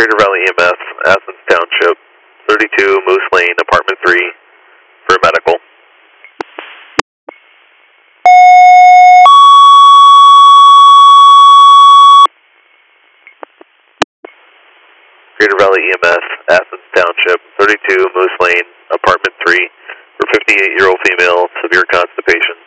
Greater Valley EMS, Athens Township, 32 Moose Lane, Apartment 3, for medical. Greater Valley EMS, Athens Township, 32 Moose Lane, Apartment 3, for 58-year-old female, severe constipation.